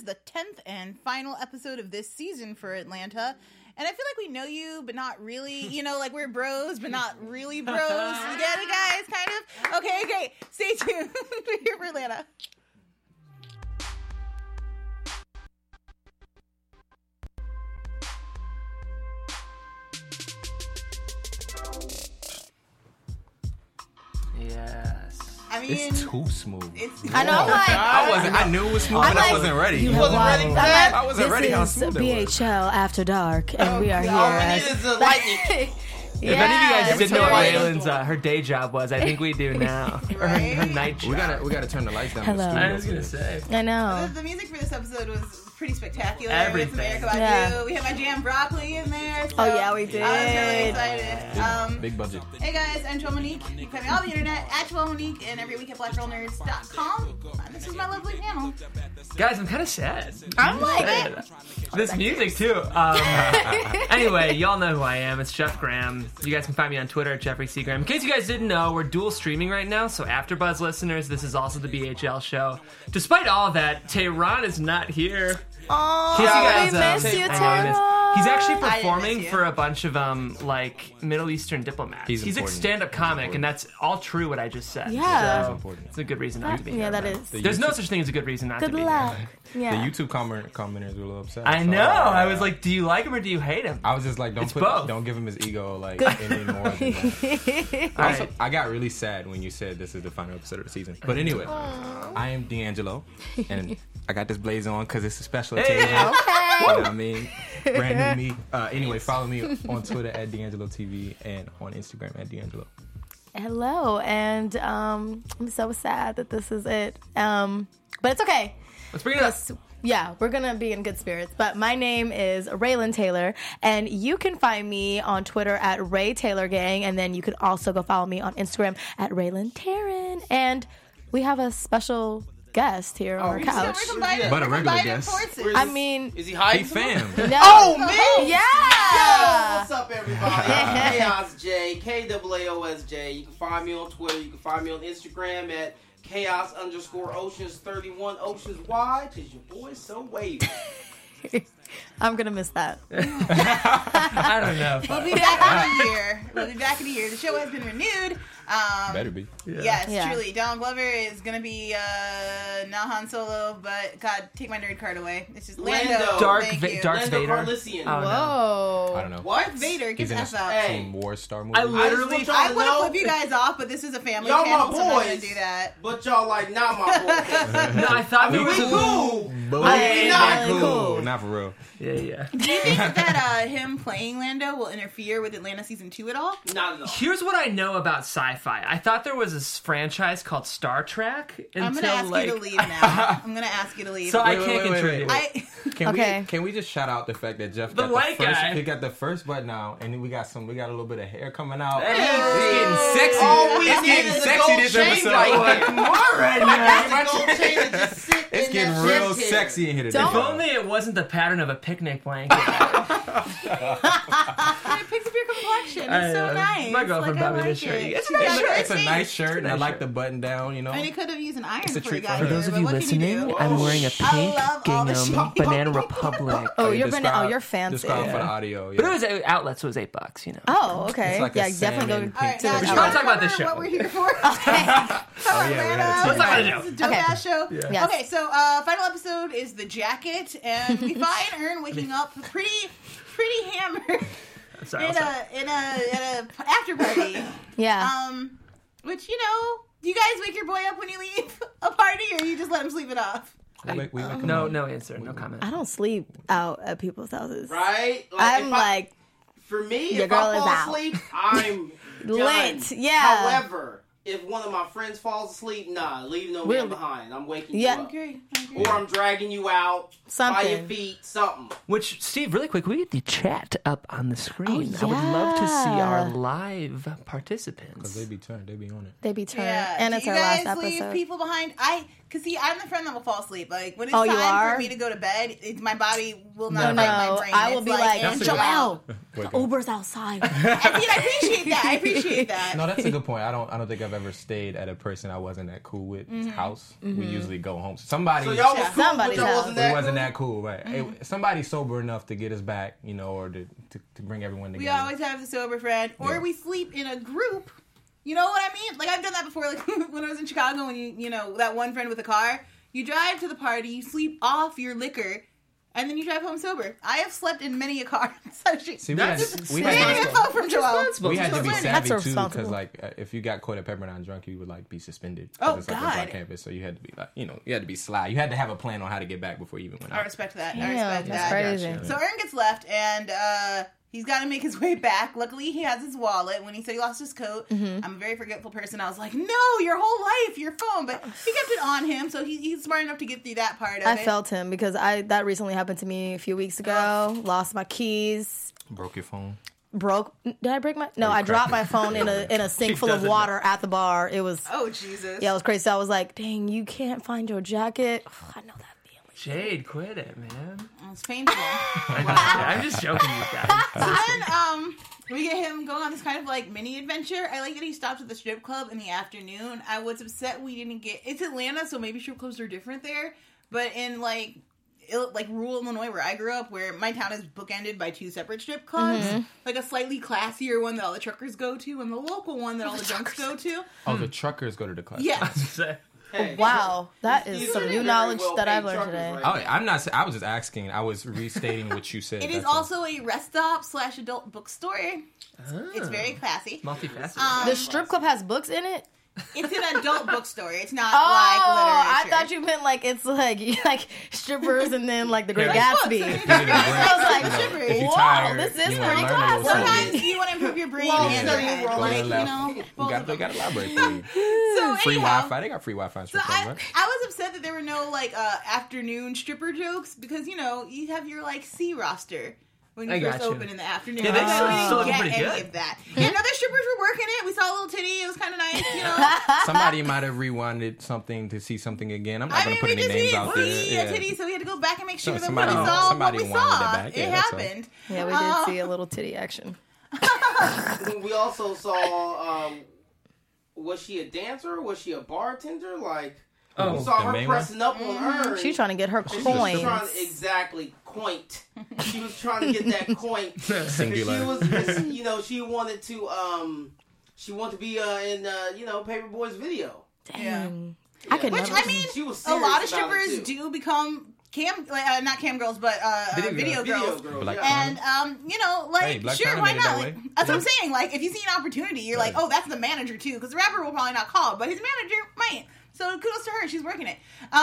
the 10th and final episode of this season for Atlanta. And I feel like we know you, but not really. You know, like we're bros, but not really bros. You get it, guys? Kind of? Okay, great. Stay tuned. We're here for Atlanta. Yes. I mean, It's too smooth. I know, I knew it was smooth, but I wasn't ready. You wasn't ready for that? I wasn't ready how This is smooth it was. BHL After Dark, and we are here. All we need is the lightning. If any of you guys didn't know what right. Raylan's her day job was, I think we do now. Or her night job. We gotta turn the lights down. Hello. In the studio I was gonna say. I know. The music for this episode was pretty spectacular. Everything. We had some Erykah Badu. Yeah. We had my jam Broccoli in there. So Oh, yeah, we did. I was really excited. Big budget. Hey guys, I'm Joel Monique. You can find me on the internet at Joel Monique and every week at blackgirlnerds.com. This is my lovely panel. Guys, I'm kind of sad. I'm like, This music too. Anyway, y'all know who I am. It's Jeff Graham. You guys can find me on Twitter at Jeffrey C. Graham. In case you guys didn't know, we're dual streaming right now. So AfterBuzz listeners, this is also the BHL show. Despite all of that, Tehran is not here. oh, In case you guys, we miss you, I know we Tara. miss- He's actually I didn't miss performing you. for a bunch of like Middle Eastern diplomats. He's a important. stand-up He's comic, important. and that's all true what I just said. Yeah. So important. it's a good reason not to be here. Yeah, that but is. There's no such thing as a good reason not to Good be luck. here. The Yeah. YouTube commenters were a little upset. I so, know. I was like, do you like him or do you hate him? I was just like, It's both. don't give him his ego like any more than that. All Also, right. I got really sad when you said this is the final episode of the season. But anyway, I am D'Angelo, and I got this blaze on because it's a special occasion. You know what I mean? Brand new me. Anyway, follow me on Twitter at D'Angelo TV and on Instagram at D'Angelo. Hello, and I'm so sad that this is it. But it's okay. Let's bring it up. Yeah, we're gonna be in good spirits. But my name is Raylan Taylor, and you can find me on Twitter at Ray Taylor Gang, and then you can also go follow me on Instagram at Raylan Taryn. And we have a special guest here on our couch. But a regular guest. I mean, Is he hiding? no. Oh, me? Yeah. Yo, what's up, everybody? Chaos J, KAAOSJ. You can find me on Twitter. You can find me on Instagram at Chaos_Oceans31 Oceans wide, because your boy's so wavy. I'm gonna miss that. I don't know. We'll be back in a year. The show has been renewed. Better be. Yes, Yeah. truly. Donald Glover is going to be not Han Solo, but God, take my nerd card away. It's just Lando. Lando. Darth Thank you. Vader. Lando Calrissian. Oh, no. Whoa. I don't know. What? Vader, He's get in the F out. Hey. some war star movie. I literally. I just want I y'all would to know, flip you guys off, but this is a family y'all channel, my so I'm not going boys, to do that. but y'all like not my boys. No, I thought We there was a. cool. But Hey, not really cool. Not for real. Yeah, yeah. Do you think that him playing Lando will interfere with Atlanta Season 2 at all? Not at all. Here's what I know about sci-fi. I thought there was this franchise called Star Trek. I'm going to until, ask you to leave now. I'm going to ask you to leave. So I Wait, can't wait, contribute. wait. I Okay. Can we just shout out the fact that Jeff The got white the first, guy. he got the first button out, and then we got a little bit of hair coming out. Hey. It's getting sexy. All we It's need getting is a sexy gold this chain episode. right Like, here. come on right now. Gold chain to just sit It's in getting that real chest hair. sexy in here today. If only it wasn't the pattern of a picnic blanket. it picks up your complexion. It's so nice. My girlfriend Like, bought me I this like shirt. it. It's a nice Yeah, shirt. It's a nice shirt, and I Nice like shirt. the button down, you know. And it could have used an iron It's a before you treat got for here. those of but you what can listening, do? I'm wearing a I pink love all the gingham shop- Banana Republic. Oh, Okay, you're fancy. Describe for the Yeah. audio. But Yeah. it was outlets was $8, you know. Oh, okay. It's like a yeah, definitely salmon go All right, to now, the We should should I talk about this cover show. What we're here for? Okay. Oh, yeah, we had to Let's talk about the show. It's a dope ass show. Yes. Okay, so final episode is the jacket, and we find Ern waking up pretty hammered I'm sorry. in a after party. Yeah. Which do you guys wake your boy up when you leave a party, or you just let him sleep it off? We wake him No, up. no answer. No comment. I don't sleep out at people's houses. Right? I'm if like for me, your if girl I is fall out. asleep, I'm lit. done. Yeah. However, if one of my friends falls asleep, nah, leave no man Really? behind. I'm waking Yeah. you up. Okay. Or I'm dragging you out by your something. feet, something. Which, Steve, really quick, we get the chat up on the screen. Oh, I would love to see yeah. our live participants. Because they be turned. They be on it. They be turned. Yeah. And Do it's you our last guys leave episode. people behind? Cause see, I'm the friend that will fall asleep. Like when it's Oh, you time are? for me to go to bed, my body will not No, fight my brain. I will It's be like, like, That's a Joelle, Wake the up. Uber's outside. and see, I appreciate that. No, that's a good point. I don't think I've ever stayed at a person I wasn't that cool with house. We usually go home. Somebody So y'all was cool, Somebody's but y'all house. wasn't we that wasn't cool? that cool, right? Somebody sober enough to get us back, or to bring everyone We together. always have the sober friend, or Yeah. we sleep in a group. You know what I mean? Like I've done that before. Like when I was in Chicago, when you know that one friend with a car, you drive to the party, you sleep off your liquor, and then you drive home sober. I have slept in many a car. See, That's we Learning had, info from Joelle. we had to be Learning. savvy That's too, responsible. because like if you got caught at Pepperdine drunk, you would like be suspended. 'Cause Oh, it's like a God. drunk campus, so you had to be like, you had to be sly. You had to have a plan on how to get back before you even went I out. respect that. I Damn, respect that's that. crazy. So Aaron gets left, and he's got to make his way back. Luckily, he has his wallet. When he said he lost his coat, I'm a very forgetful person. I was like, no, your whole life, your phone. But he kept it on him, so he's smart enough to get through that part of I it. felt him because that recently happened to me a few weeks ago. Lost my keys. Broke your phone. Broke. Did I break my? No, you I dropped my cracked phone in a sink full of doesn't water at the bar. It was. Oh, Jesus. Yeah, it was crazy. So I was like, dang, you can't find your jacket. I know that feeling. Jade, quit it, man. It's painful. I'm just joking, you guys. So then, we get him going on this kind of like mini adventure. I like that he stopped at the strip club in the afternoon. I was upset we didn't get. It's Atlanta, so maybe strip clubs are different there. But in like rural Illinois, where I grew up, where my town is bookended by two separate strip clubs, like a slightly classier one that all the truckers go to, and the local one that all the drunks go to. Oh, the truckers go to the class. Yeah. Hey, Wow, that is these some are new very knowledge that I've well-paid learned truckers today. right Oh, I'm not. I was just asking. I was restating what you said. It is that's all. also a rest stop / adult bookstore. It's very classy. Multifaceted. The strip club has books in it. It's an adult bookstore. It's not Oh, like I literature. thought you meant like it's like strippers and then like the Great Yeah. Gatsby. You need a break. I was like, Strippers. If you're whoa, tired, this is you wanna pretty learn a little classy. something. Sometimes you want to improve your brain Well, and yeah. your head. Go to Like, the you left. know, You both got of they them. got a library for you. So Free anyhow, Wi-Fi. They got free Wi-Fi in So strip clubs, right? I was upset that there were no like afternoon stripper jokes because you have your like C roster when you I first got you. open in the afternoon. Yeah, they I still didn't look get pretty any good. of that. And other strippers were working it. We saw a little titty. It was kind of nice, you know. Somebody might have rewinded something to see something again. I'm not I going mean, to put we any just names see out there. a titty, so we had to go back and make sure So that somebody- we saw somebody what we winded it saw. back. Yeah, It that's all. happened. Yeah, we did see a little titty action. We also saw, was she a dancer? Or was she a bartender? Like, Oh, we saw the her main one? pressing up on her. She's trying to get her and she was coins. trying to, exactly, coint. She was trying to get that coint. Singular. She was, she wanted to be in, Paperboy's video. Dang. I could Which, never. I mean, She was a lot of serious about it, strippers too. do become not cam girls, but video girls. Black And Hey, Black sure, China why made it that not? way. That's what I'm saying. Like, if you see an opportunity, you're like, oh, that's the manager too, because the rapper will probably not call, but his manager might. So kudos to her, she's working it.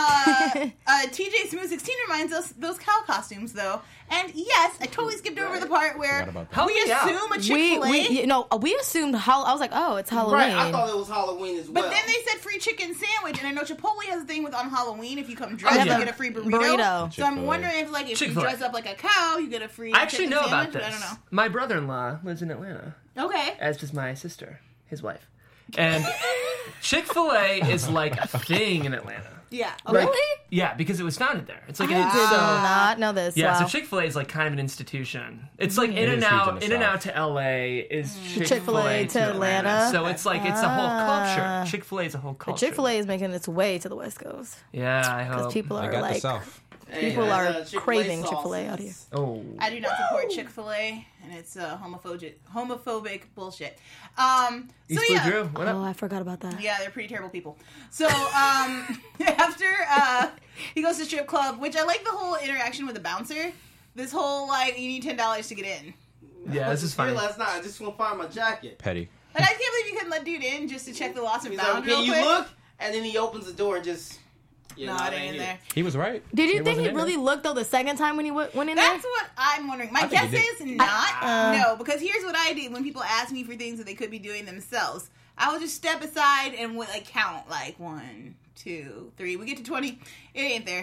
TJ Smooth 16 reminds us those cow costumes though, and yes, I totally skipped over the part where Forgot about that. Help we me out. assume a Chick-fil-A. we assumed I was like, oh, it's Halloween. Right, I thought it was Halloween as well. But then they said free chicken sandwich, and I know Chipotle has a thing with on Halloween. If you come dressed, Oh, you yeah. get a free burrito. Burrito. So I'm Chick-fil-A. wondering if, like, if you Chick-fil-A. dress up like a cow, you get a free. I actually chicken know about sandwich, this. but I don't My brother-in-law lives in Atlanta, know. Okay. as does my sister, his wife. And Chick-fil-A is like a thing in Atlanta. Yeah. Like, Really? Yeah, because it was founded there. It's like I an did not know this. Yeah, Wow. so Chick-fil-A is like kind of an institution. It's like It is huge in and out to LA is Chick-fil-A, Chick-fil-A to Atlanta. So it's like it's a whole culture. Chick-fil-A is a whole culture. Chick-fil-A is making its way to the West Coast Yeah, I because hope. people I are got the like South. people And, are Chick-fil-A craving sauces. Chick-fil-A out here. Oh. I do not support Chick-fil-A, and it's homophobic bullshit. East So Blue yeah. Drew, what Oh, up? I forgot about that. Yeah, they're pretty terrible people. So, after he goes to strip club, which I like the whole interaction with the bouncer. This whole, like, you need $10 to get in. Yeah, this is funny. Last night, I just want to find my jacket. Petty. Like, I can't believe you couldn't let dude in just to check the loss and He's found like, real can you quick. look? And then he opens the door and just... No, I didn't in there. He was right. Did you He think he wasn't in really there. looked though the second time when he went in there? That's what I'm wondering. My I think guess he is not. No, because here's what I do when people ask me for things that they could be doing themselves. I will just step aside and count like 1, 2, 3. We get to 20. It ain't there.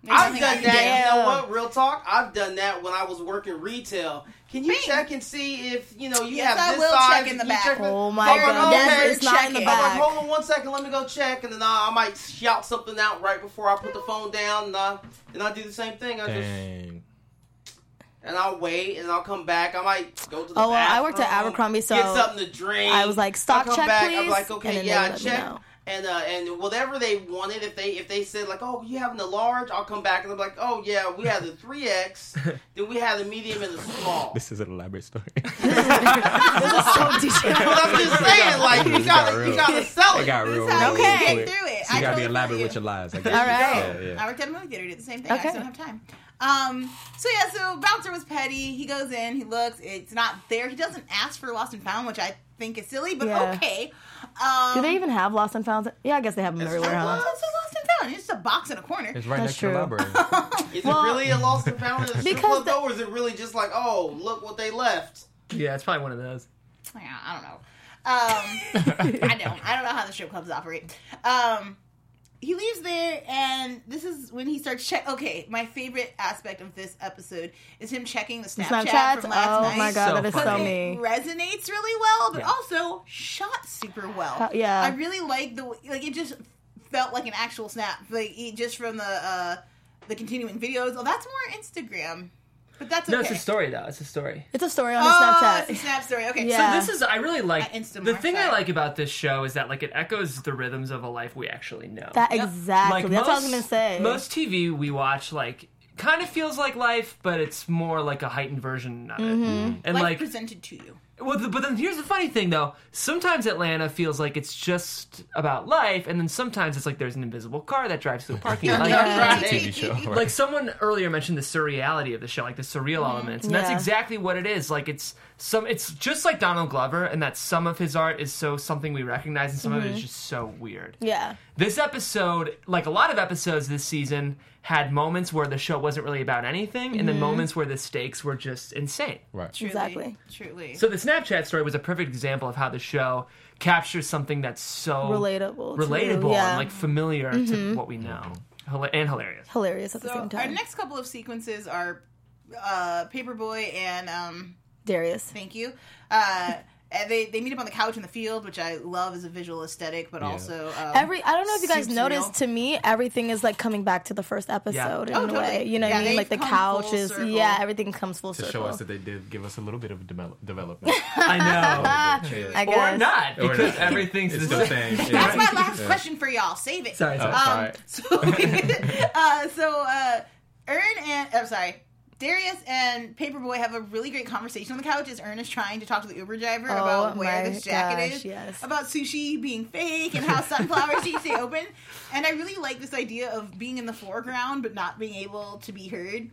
I've nothing I done can that. do. You know what? Real talk. I've done that when I was working retail. Can you check and see if you Yes, have I this will size? check in the Can you back. check Oh my I'm like, God, okay. it's not in the Check it. I'm like, back. hold on 1 second. Let me go check, and then I might shout something out right before I put the phone down, and I do the same thing. Dang. And I'll wait, and I'll come back. I might go to the Oh, well, bathroom. I worked at Abercrombie, so get something to drink. I was like, stock I'll come check, back. please. I'm like, And okay, then yeah, they I let me check. know. And whatever they wanted, if they said like, oh, you having the large, I'll come back and I'm like, oh yeah, we had the 3X, then we had the medium and the small. This is an elaborate story. This is so detailed. But I'm just saying, like, you gotta sell It it. got real. This is how real you Okay. get quick. through it. So you I gotta be totally elaborate feel with you. your lies. I guess. All right. Yeah. I worked at a movie theater, did the same thing. Okay. I just don't have time. So Bouncer was petty. He goes in, he looks, it's not there. He doesn't ask for Lost and Found, which I think is silly, but Yeah. okay. Do they even have Lost and Found? Yeah, I guess they have them everywhere, Well, huh? it's a Lost and Found. It's just a box in a corner. It's right That's next to the true. library. Is Well, it really a lost and found in the strip because club, or is it really just like, oh, look what they left? Yeah, it's probably one of those. Yeah, I don't know. I don't know how the strip clubs operate. He leaves there, and this is when he starts Okay, my favorite aspect of this episode is him checking the Snapchat from last night. Oh my god, So that is so funny. me. It resonates really well, but Yeah. also shot super well. Yeah. I really like it just felt like an actual snap, just from the continuing videos. Oh, that's more Instagram, but that's okay. No, it's a story though. It's a story. It's a story on his Oh, Snapchat. it's a snap story. Okay, Yeah. So this is I really like At Instamart the thing I side. like about this show is that like it echoes the rhythms of a life we actually know. That Yep. exactly. Like That's what I was gonna say. Most TV we watch like kind of feels like life, but it's more like a heightened version of it. Mm-hmm. And life like presented to you. well, but then here's the funny thing, though. Sometimes Atlanta feels like it's just about life, and then sometimes it's like there's an invisible car that drives through a parking lot. Like, Yeah. TV show. Right. like someone earlier mentioned the surreality of the show, like the surreal elements, and that's Yeah. exactly what it is. Like it's just like Donald Glover, and that some of his art is so something we recognize, and some of it is just so weird. yeah. This episode, like a lot of episodes this season, had moments where the show wasn't really about anything, and then moments where the stakes were just insane. Right. Truly, Exactly. Truly. So the Snapchat story was a perfect example of how the show captures something that's so Relatable. relatable Yeah. and like familiar to what we know, and hilarious. hilarious at the So same our time. next couple of sequences are Paperboy and Darius. thank you. And they meet up on the couch in the field, which I love as a visual aesthetic, but also I don't know if you guys super noticed. surreal. To me, everything is like coming back to the first episode in Oh, a totally. way. You know what Yeah, I mean? Like the they've come full couch is, circle. yeah, everything comes full To circle. show us that they did give us a little bit of development. I know, I or guess. not, Or because not. everything's It's the still same. same. That's my last question for y'all. Save it. Sorry, sorry. Darius and Paperboy have a really great conversation on the couch as Ern is trying to talk to the Uber driver Oh about where my this jacket gosh, is, yes. about sushi being fake and how sunflowers need to stay open. And I really like this idea of being in the foreground but not being able to be heard.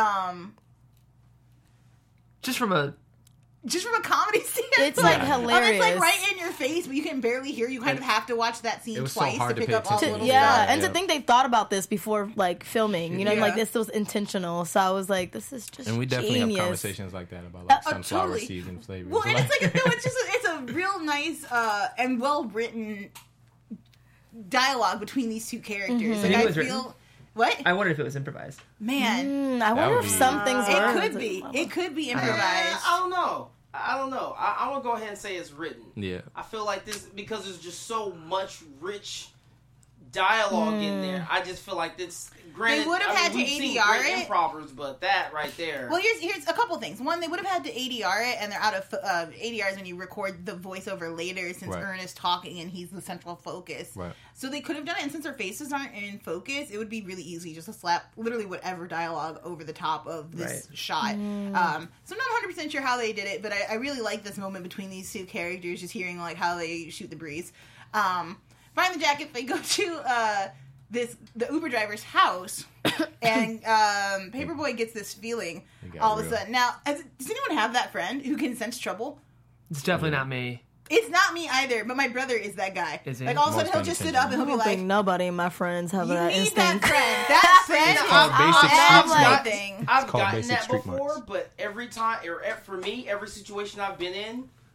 Just from a comedy standpoint. It's like It's hilarious. like right in your face, but you can barely hear. You kind of have to watch that scene It was so twice hard to to pick pay up all the attention little to. Yeah, stuff. and to Yeah. think they thought about this before like filming, you know, Yeah. like this was intentional. So I was like, this is just And we definitely genius. have conversations like that about like sunflower totally. seeds and flavors. Well, and it's like it's a real nice and well written dialogue between these two characters. Mm-hmm. Like You think it I was feel written? what I wondered if it was improvised. man, I wonder would if be- some things were. it could be. It could be improvised. I don't know. I'm gonna go ahead and say it's written. Yeah. I feel like this because there's just so much rich dialogue in there. I just feel like this. Granted, They would have had to we've seen ADR great it. improvers, but that right there. Well, here's a couple things. One, they would have had to ADR it, and they're out of ADRs when you record the voiceover later, since Right. Ern is talking and he's the central focus. Right. So they could have done it, and since their faces aren't in focus, it would be really easy just to slap literally whatever dialogue over the top of this Right. shot. So I'm not 100% sure how they did it, but I really like this moment between these two characters, just hearing like how they shoot the breeze. Find the jacket. They go to the Uber driver's house, and Paperboy gets this feeling got all of a real. sudden. Now, does anyone have that friend who can sense trouble? It's definitely not me. It's not me either, but my brother is that guy. Is he? Like all of a sudden Most he'll just sit up and I he'll be don't think like, nobody in my friends have "You that need instinct. that friend. That friend called basic is street smarts. everything." I've called gotten basic that street before, smarts. but every time, or for me, every situation I've been in,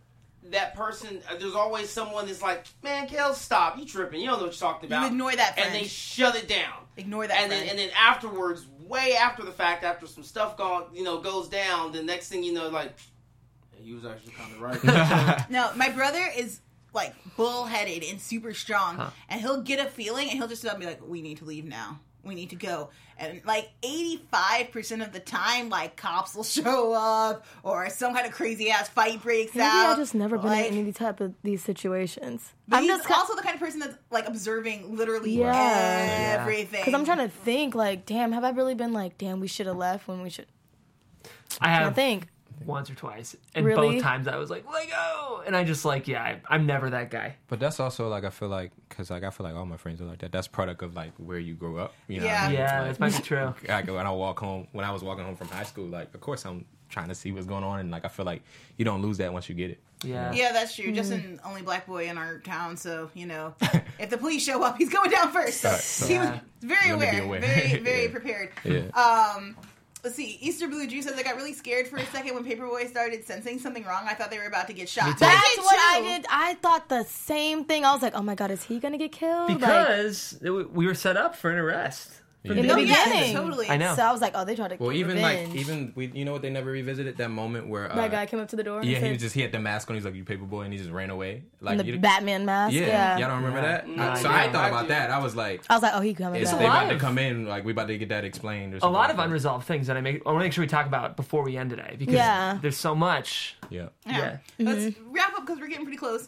that person, there's always someone that's like, man, Kel, stop. You tripping. You don't know what you're talking about. You ignore that friend. And they shut it down. Ignore that friend. And then afterwards, way after the fact, after some stuff goes down, the next thing you know, like, hey, you was actually kind of right. No, my brother is like bullheaded and super strong, and he'll get a feeling and he'll just sit up and be like, we need to leave now. We need to go. And like 85% of the time, like cops will show up or some kind of crazy ass fight breaks Maybe out. I've just never been like, in any type of these situations. But I'm he's just also the kind of person that's like observing literally Yeah. everything. because I'm trying to think, like, damn, have I really been like, damn, we should have left when we should? I I have think. once or twice, and Really? both times I was like, let go, and I just like, I'm never that guy. But that's also like I feel like because like I feel like all my friends are like that. That's product of like where you grew up. You know what I mean? Yeah, Like, that might be true. Like when I was walking home from high school, like of course I'm trying to see what's going on, and like I feel like you don't lose that once you get it. Yeah. Yeah, that's true. Justin, only black boy in our town, so, you know, if the police show up, he's going down first. So he was very Let me be aware, aware. very, very Yeah. prepared. Yeah. Let's see. Easter Blue Juice says I got really scared for a second when Paperboy started sensing something wrong. I thought they were about to get shot. That's what I too. did. I thought the same thing. I was like, oh my God, is he going to get killed? Because we were set up for an arrest. in the No, yeah, beginning. totally. I know. So I was like, oh, they tried to Well, get even revenge. you know what they never revisited that moment where That guy came up to the door. And yeah, said, he had the mask on. He's like, "You Paperboy," and he just ran away. Like the you, Batman mask. yeah, Yeah. y'all don't remember that? No, So I I do. thought I about do. that. I was like, I was like, oh, he coming "Is back. they lot about to of- come in? Like we about to get that explained?" Or A something lot like of that. unresolved things that I want to make sure we talk about before we end today because Yeah. there's so much. Yeah. Yeah. Mm-hmm. Let's wrap up because we're getting pretty close.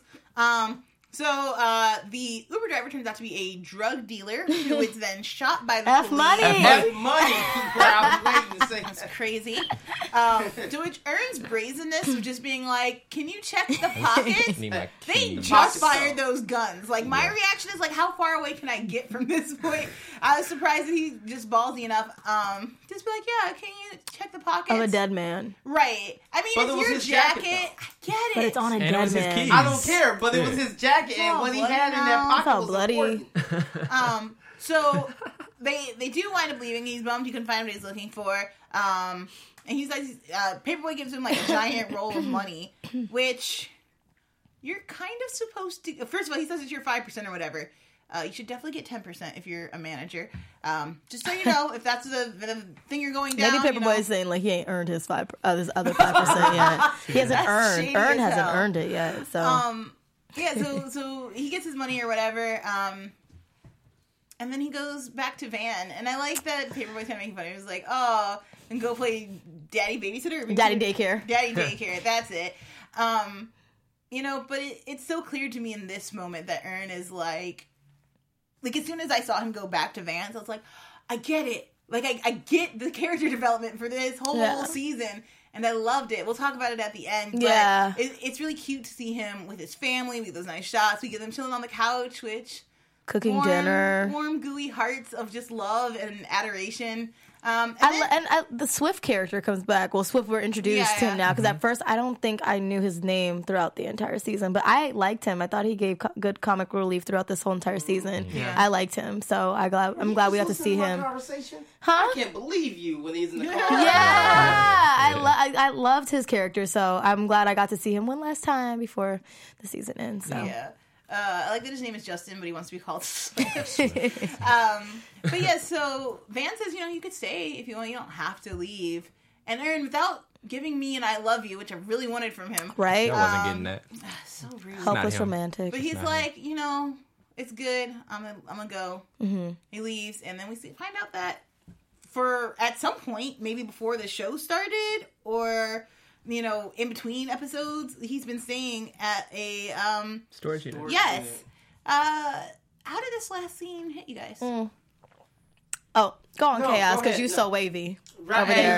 So the Uber driver turns out to be a drug dealer who is then shot by the F police. money. Have money. I was waiting to say that. Crazy. To which Ern's brazenness of just being like, can you check the pockets? Need my They keys. just Pockets, fired though. those guns. Like, my reaction is like, how far away can I get from this point? I was surprised that he's just ballsy enough. Just be like, yeah, can you check the pockets? Of a dead man. Right. I mean, But it's it was your his jacket. jacket, I get it. But it's on a And it dead was his man. keys. I don't care, but it was his jacket, and Oh, what he bloody had in that now. pocket It's all was bloody. important. So they do wind up leaving. He's bummed he couldn't find what he's looking for. And he's like, Paperboy gives him like a giant roll of money, which you're kind of supposed to. First of all, he says it's your 5% or whatever. You should definitely get 10% if you're a manager. Just so you know, if that's the thing you're going down. Maybe Paperboy is saying like he ain't earned his other 5% yet. He hasn't That's earned. shady Ern as hasn't hell. earned it yet. So Yeah, so he gets his money or whatever, and then he goes back to Van. And I like that Paperboy's kind of making fun of him. He was like, oh, and go play daddy babysitter? Or daddy daycare. Daddy daycare, that's it. You know, but it's so clear to me in this moment that Ern is like as soon as I saw him go back to Vance, I was like, I get it. Like, I get the character development for this whole season. And I loved it. We'll talk about it at the end. But Yeah. it's really cute to see him with his family. We get those nice shots. We get them chilling on the couch, which... Cooking dinner. Warm, gooey hearts of just love and adoration. And The Swift character comes back. Well, Swift, we're introduced to him now because at first I don't think I knew his name throughout the entire season, but I liked him. I thought he gave good comic relief throughout this whole entire season. Yeah. I liked him, so I'm glad we got to see him. Conversation? Huh? I can't believe you when he's in the car. Yeah, I loved his character, so I'm glad I got to see him one last time before the season ends. So. Yeah. I like that his name is Justin, but he wants to be called Swift. But yeah, so Van says, you could stay if you want. You don't have to leave. And Ern, without giving me an I love you, which I really wanted from him. Right? I wasn't getting that. So rude. Helpless him. romantic. But he's not like, it's good. I'm gonna go. Mm-hmm. He leaves, and then we find out that at some point, maybe before the show started, or in between episodes, he's been staying at a Storage unit. yes. How did this last scene hit you guys? Oh, go on, No, Chaos, go because ahead. you're No. so wavy. Right, Over there.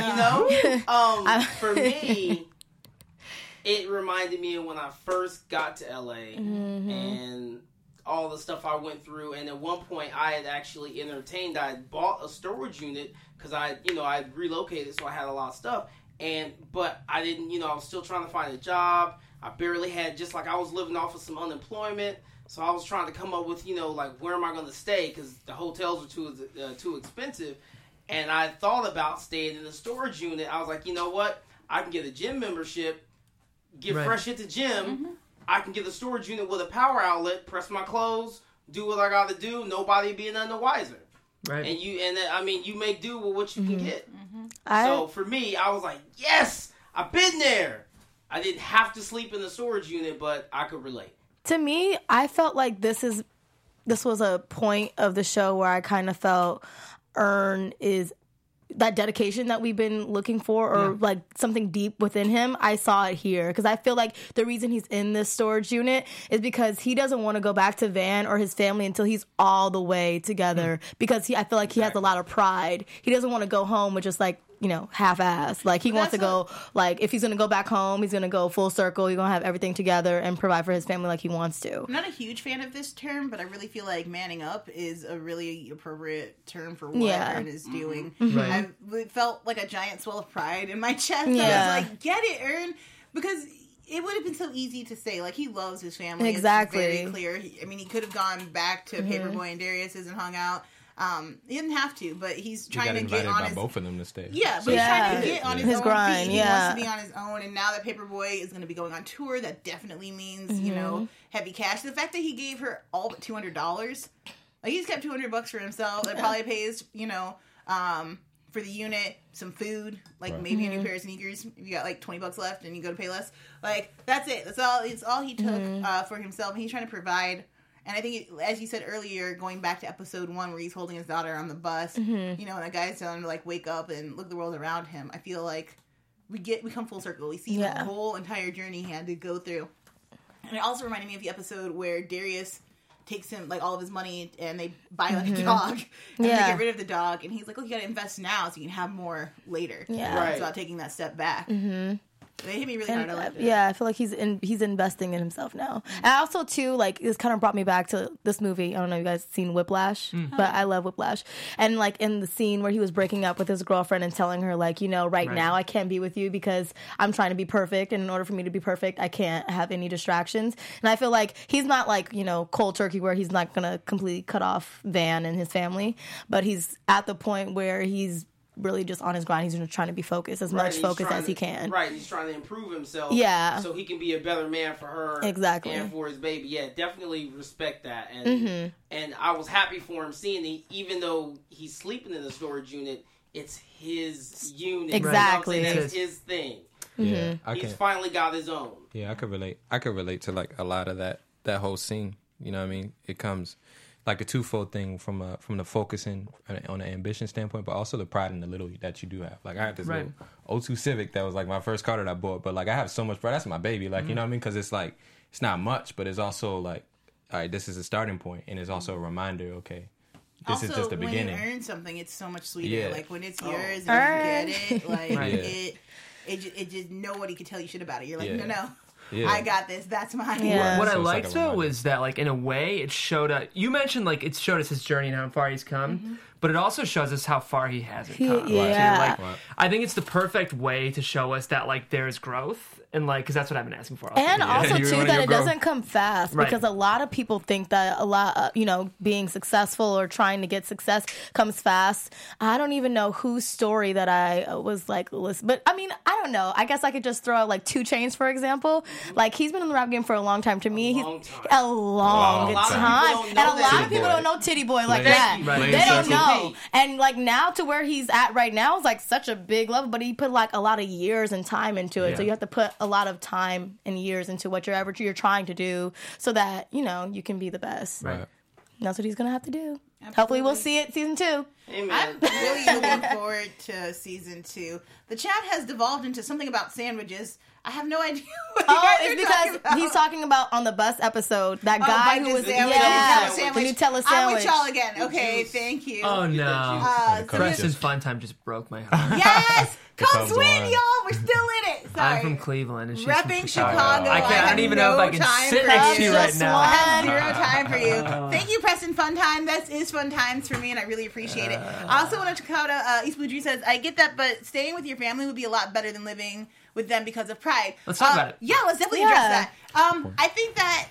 for me, it reminded me of when I first got to LA and all the stuff I went through. And at one point, I had actually entertained. I had bought a storage unit because I relocated, so I had a lot of stuff. But I didn't, I was still trying to find a job. I barely had, just like I was living off of some unemployment. So I was trying to come up with, where am I going to stay? Because the hotels were too expensive. And I thought about staying in the storage unit. I was like, you know what? I can get a gym membership, get Right. fresh at the gym, I can get the storage unit with a power outlet, press my clothes, do what I got to do. Nobody be none the wiser. Right. And you make do with what you can get. Mm-hmm. So for me, I was like, yes, I've been there. I didn't have to sleep in the storage unit, but I could relate. To me, I felt like this was a point of the show where I kind of felt Ern is that dedication that we've been looking for, or like something deep within him. I saw it here because I feel like the reason he's in this storage unit is because he doesn't want to go back to Van or his family until he's all the way together. Because I feel like he has a lot of pride. He doesn't want to go home with just like, half-assed. Like, he wants to go, like, if he's going to go back home, he's going to go full circle. He's going to have everything together and provide for his family like he wants to. I'm not a huge fan of this term, but I really feel like manning up is a really appropriate term for what Ern is doing. Right. I felt like a giant swell of pride in my chest. Yeah. I was like, get it, Ern. Because it would have been so easy to say, like, he loves his family. Exactly. It's very clear. He could have gone back to Paperboy and Darius's and hung out. He didn't have to, but he's trying to get on by his... both of them to stay. Yeah, but he's trying to get on his own grind, feet. He yeah. wants to be on his own, and now that Paperboy is going to be going on tour, that definitely means, heavy cash. The fact that he gave her all but $200, like, he's kept $200 for himself. It probably pays, for the unit, some food, like maybe a new pair of sneakers if you got like $20 left and you go to Payless. Like, that's it. That's all. It's all he took for himself. And he's trying to provide. And I think, as you said earlier, going back to episode 1 where he's holding his daughter on the bus, and the guy's telling him to, like, wake up and look at the world around him. I feel like we come full circle. We see the whole entire journey he had to go through. And it also reminded me of the episode where Darius takes him, like, all of his money and they buy, like, a dog. And they get rid of the dog. And he's like, look, you got to invest now so you can have more later. Yeah. Right. It's about taking that step back. Mm-hmm. They hit me really hard. I like it. Yeah, I feel like he's investing in himself now. And also, too, like, this kind of brought me back to this movie. I don't know if you guys seen Whiplash, but I love Whiplash. And, like, in the scene where he was breaking up with his girlfriend and telling her, like, right now I can't be with you because I'm trying to be perfect. And in order for me to be perfect, I can't have any distractions. And I feel like he's not, like, cold turkey where he's not going to completely cut off Van and his family. But he's at the point where he's really just on his grind. He's just trying to be focused, as much focused as he can. Right, he's trying to improve himself. Yeah. So he can be a better man for her. Exactly. And for his baby. Yeah, definitely respect that. And and I was happy for him seeing it, even though he's sleeping in the storage unit, it's his unit. Exactly. That's his thing. Yeah, He's finally got his own. Yeah, I could relate to like a lot of that whole scene. You know what I mean? It comes like a twofold thing from the focusing on the ambition standpoint, but also the pride in the little that you do have. Like, I had this little 02 Civic that was like my first car that I bought, but like I have so much pride. That's my baby. Like, you know what I mean? Because it's like, it's not much, but it's also like, all right, this is a starting point, and it's also a reminder. Okay, this is just the beginning. When you earn something, it's so much sweeter. Yeah. Like, when it's yours and you get it, like it just nobody could tell you shit about it. You're like, no. Yeah. I got this. That's mine. Yeah. What I So liked it's like a though reminder. was that, like, in a way, it showed us. You mentioned, like, it showed us his journey and how far he's come, but it also shows us how far he hasn't come. Yeah. Too. Like, I think it's the perfect way to show us that, like, there's growth, and like, because that's what I've been asking for. And also, You too, wanna that go it grow. doesn't come fast. Right. Because a lot of people think that being successful or trying to get success comes fast. I don't even know whose story that I was like, listen. But I mean, I don't know. I guess I could just throw out like 2 Chainz, for example. Like, he's been in the rap game for a long time. To me, he's a long time. And a lot of people don't know Titty Boy like that. Right. They don't know. And like, now to where he's at right now is like such a big level, but he put like a lot of years and time into it. Yeah. So you have to put a lot of time and years into whatever you're trying to do so that, you can be the best. Right. And that's what he's going to have to do. Hopefully we'll see it season 2. Amen. I'm really looking forward to season 2. The chat has devolved into something about sandwiches. I have no idea what you guys It's are talking because about. he's talking about on the bus episode, that guy who was, the the Nutella sandwich. I'm with y'all again. Okay, thank you. Oh no, Preston Fun Time just broke my heart. Yes! Come Cubs swing, won. y'all! We're still in it. Sorry. I'm from Cleveland, and she's Repping from Chicago. I have don't even know if I can no time sit for next to you right Just now. I have won. 0 time for you. Thank you, Preston Fun Time. That is fun times for me, and I really appreciate it. I also want to check out East Blue Dream says, I get that, but staying with your family would be a lot better than living with them because of pride. Let's talk about it. Yeah, let's definitely address that. I think that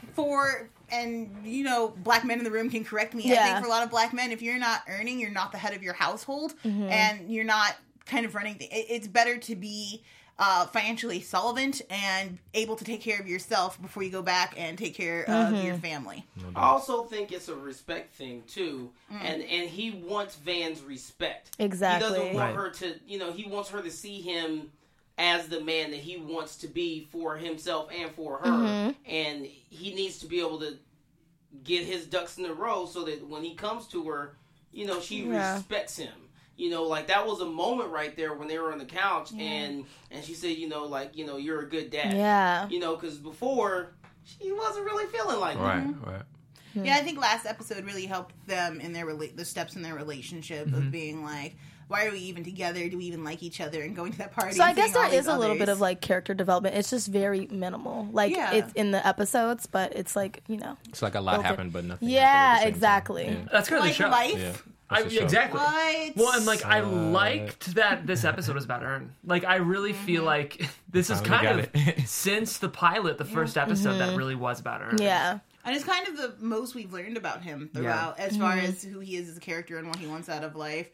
black men in the room can correct me. I think for a lot of black men, if you're not earning, you're not the head of your household, and you're not kind of running it's better to be financially solvent and able to take care of yourself before you go back and take care of your family. I also think it's a respect thing too, and he wants Van's respect. Exactly. He doesn't want Right. her to, he wants her to see him as the man that he wants to be for himself and for her, and he needs to be able to get his ducks in a row so that when he comes to her, she respects him. Like that was a moment right there when they were on the couch and she said, you're a good dad. Yeah. Because before she wasn't really feeling like that. Right. Yeah, I think last episode really helped them in their the steps in their relationship of being like, why are we even together? Do we even like each other? And going to that party. So I and guess seeing all there is these a little bit others. of like character development. It's just very minimal. Like Yeah. it's in the episodes, but it's like, It's like a lot happened, but nothing. happened Yeah, at the same time. exactly. Yeah. That's kind of the like show. life. Yeah. I, That's the show. exactly. What? Well, and like I liked that this episode was about Ern. Like I really feel like this is Finally kind of got it. since the pilot, the first episode that really was about Ern. Yeah. And it's kind of the most we've learned about him throughout, as far as who he is as a character and what he wants out of life.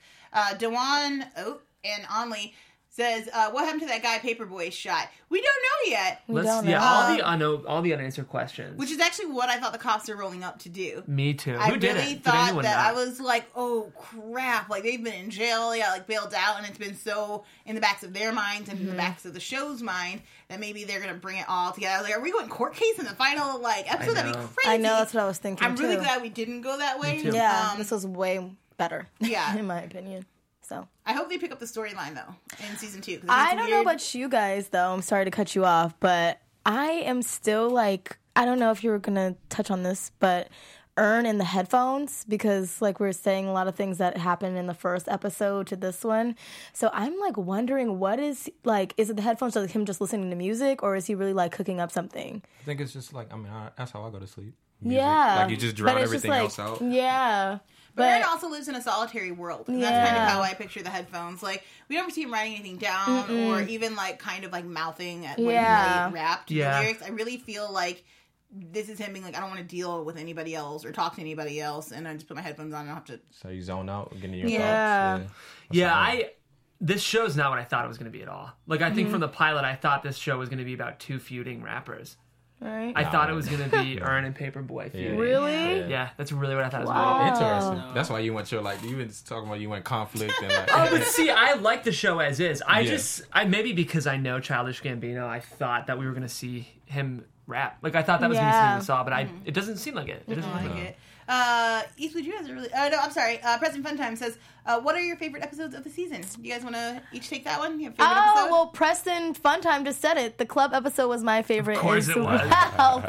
Dewan and Onley says, what happened to that guy Paperboy shot? We don't know yet. We don't know. Yeah, all the unanswered questions. Which is actually what I thought the cops are rolling up to do. Me too. I Who did really it? Did thought anyone that know? I was like, oh crap, like they've been in jail, they got like bailed out, and it's been so in the backs of their minds and in the backs of the show's mind that maybe they're gonna bring it all together. I was like, are we going court case in the final episode? That'd be know. crazy. I know, that's what I was thinking I'm really too. glad we didn't go that way. too. Yeah, this was way better. Yeah. in my opinion. So I hope they pick up the storyline though in season 2. 'cause I it's don't know weird. about you guys though. I'm sorry to cut you off, but I am still like, I don't know if you were gonna touch on this, but Ern in the headphones, because like we were saying a lot of things that happened in the first episode to this one. So I'm like wondering what is like, is it the headphones or him just listening to music, or is he really like cooking up something? I think it's just like that's how I go to sleep. Yeah. Like you just drown But it's just, everything like, else out. Yeah. But Ern also lives in a solitary world. And that's kind of Yeah. how I picture the headphones. Like, we don't see him writing anything down or even, like, kind of, like, mouthing at when Yeah. he rapped Yeah. the lyrics. I really feel like this is him being like, I don't want to deal with anybody else or talk to anybody else. And I just put my headphones on and I don't have to... So you zone out, getting your Yeah. thoughts. Yeah, this show's not what I thought it was going to be at all. Like I think from the pilot, I thought this show was going to be about two feuding rappers. Right. I thought it was going to be Ern and Paperboy feuding. Really? Yeah, that's really what I thought it was going to be. Interesting. That's why you went your you been talking about you went conflict and like. Oh, but see, I like the show as is. I Yeah. maybe because I know Childish Gambino, I thought that we were going to see him rap. Like I thought that was going to be something we saw, but it doesn't seem like it. It doesn't I look like it. Eastwood, you guys are really... no, I'm sorry. President Funtime says, what are your favorite episodes of the season? You guys want to each take that one? You have a favorite Oh, episode? well, Preston Funtime just said it. The club episode was my favorite. Of course as it was. well.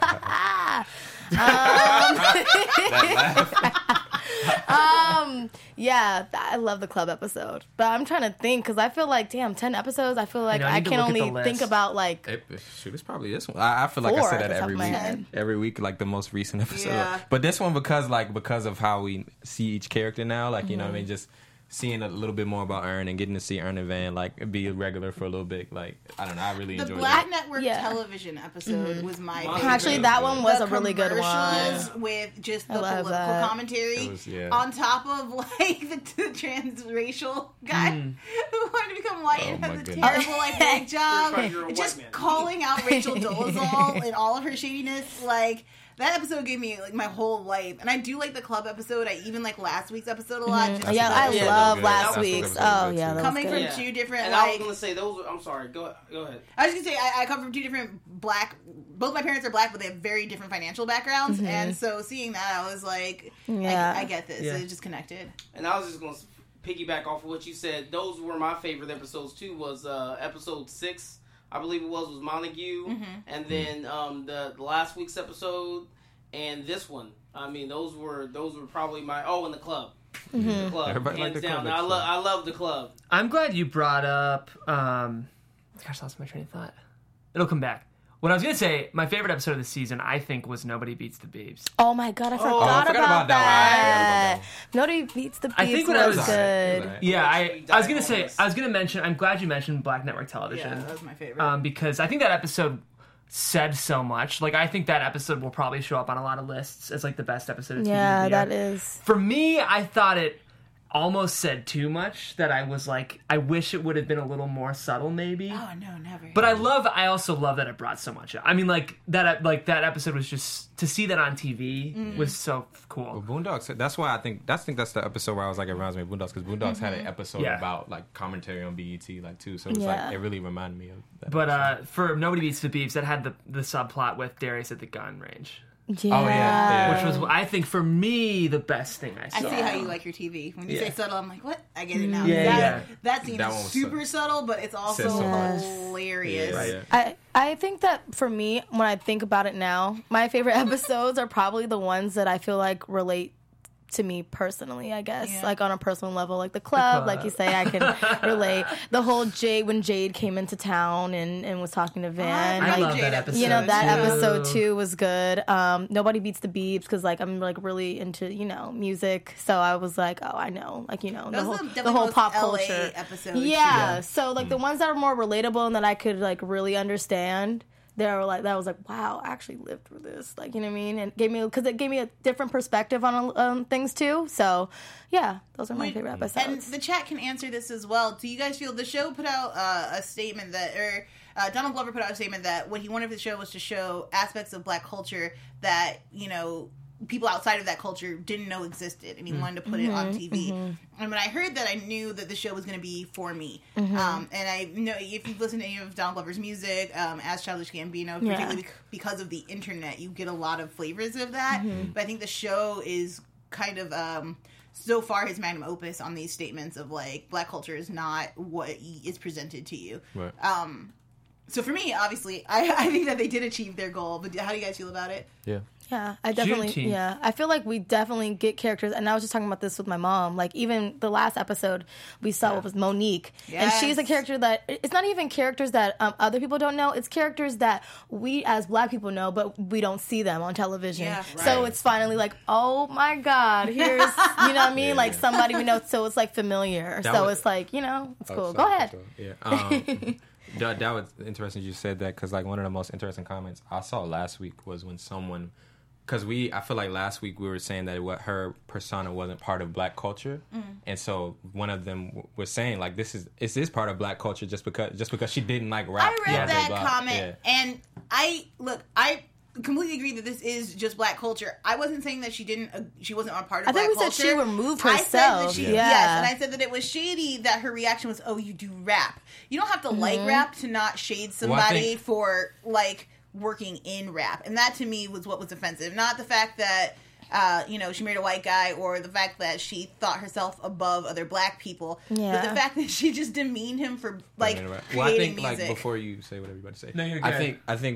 Yeah, I love the club episode. But I'm trying to think because I feel like, damn, 10 episodes. I feel like I I need to can look at only the think list. about like Shoot, it's probably this one. I feel like I 4 say at that the top every of my week. head. Every week, like the most recent episode. Yeah. But this one because of how we see each character now, like you know what I mean, just seeing a little bit more about Ern and getting to see Ern and Van like be regular for a little bit. Like I don't know, I really The enjoyed Black it. Network Yeah. television episode was my favorite. actually that one was The a really good commercials one. with just the I love political that. commentary It was, yeah. on top of like the transracial guy who wanted to become white and Oh, has my a goodness. terrible like big job. You're a white Just man. calling out Rachel Dolezal and all of her shadiness. Like that episode gave me like my whole life, and I do like the club episode. I even like last week's episode a lot. Just yeah, because I it was love good. last That's week's. what episode Oh was yeah, too. that was coming good. from two different And I was like. gonna say those. I'm sorry. Go ahead. I was gonna say I come from two different black. Both my parents are black, but they have very different financial backgrounds, and so seeing that, I was like, Yeah. I get this. Yeah. It's just connected. And I was just gonna piggyback off of what you said. Those were my favorite episodes too. Was episode 6, I believe it was Montague, and then the last week's episode and this one. I mean, those were probably my in the club. The club, Everybody liked hands the down. club I love the club. I'm glad you brought up. Gosh, I lost my train of thought. It'll come back. What I was gonna say, my favorite episode of the season, I think, was Nobody Beats the Beebs. Oh my god, I forgot, I forgot about about that that. Nobody beats the beats. I think when I was- good. Yeah, Actually, I was gonna say, Diamonds. I was gonna mention. I'm glad you mentioned Black Network Television. Yeah, that was my favorite. Because I think that episode said so much. Like, I think that episode will probably show up on a lot of lists as like the best episode of TV. Yeah, of the year. that is. For me, I thought it almost said too much that I was like, I wish it would have been a little more subtle, maybe. Oh no, never. But I also love that it brought so much up. I mean, like that episode was just, to see that on TV was so cool. Well, Boondocks. That's why I think that's the episode where I was like, it reminds me of Boondocks, because Boondocks had an episode about like commentary on BET, like too. So it's like it really reminded me of that. But for Nobody Beats the Beeps, that had the subplot with Darius at the gun range. Yeah. Oh yeah. Which was, I think, for me, the best thing I saw. I see how you like your TV. When you say subtle, I'm like, what? I get it now. Yeah, That scene That is one was super subtle, but it's also so much. hilarious. I think that for me, when I think about it now, my favorite episodes are probably the ones that I feel like relate to me personally, I guess. Yeah. Like on a personal level, like the club, like you say, I can relate. The whole when Jade came into town and was talking to Van. I like, love that episode. you know, that too. episode too was good. Nobody Beats the Beeps, because like I'm like really into, you know, music, so I was like, oh, I know, like, you know, That was the whole most pop LA culture episode. yeah, so like the ones that are more relatable and that I could like really understand, they were like, that was like, wow, I actually lived through this, like, you know what I mean, and it gave me a different perspective on things too. So yeah, those are my favorite episodes. And the chat can answer this as well. Do you guys feel the show put out a statement that, or Donald Glover put out a statement that what he wanted for the show was to show aspects of Black culture that, you know, people outside of that culture didn't know existed, and he wanted to put it on TV. And when I heard that, I knew that the show was going to be for me. And I know if you've listened to any of Donald Glover's music, as Childish Gambino, particularly because of the internet, you get a lot of flavors of that. But I think the show is kind of so far his magnum opus on these statements of like, Black culture is not what is presented to you. Right. So for me, obviously, I think that they did achieve their goal. But how do you guys feel about it? Yeah. Yeah, I definitely, Juneteenth. I feel like we definitely get characters, and I was just talking about this with my mom, like even the last episode we saw was Monique, and she's a character that, it's not even characters that other people don't know, it's characters that we as Black people know, but we don't see them on television. Yeah, So it's finally like, oh my God, here's, you know what I mean, like somebody we know, so it's like familiar, it's like, you know, it's cool. Go ahead. Yeah. That was interesting you said that, because like one of the most interesting comments I saw last week was when someone, because I feel like last week we were saying that what her persona wasn't part of Black culture, and so one of them was saying like this is part of Black culture just because she didn't like rap. I read that comment, and I completely agree that this is just Black culture. I wasn't saying that she wasn't on part of Black culture. I think we said she removed herself. I said that yes, and I said that it was shady that her reaction was, oh, you do rap. You don't have to like rap to not shade somebody for like working in rap, and that to me was what was offensive, not the fact that she married a white guy, or the fact that she thought herself above other Black people, but the fact that she just demeaned him for like creating I think music. like before you say whatever you about to say, No, you're good. I think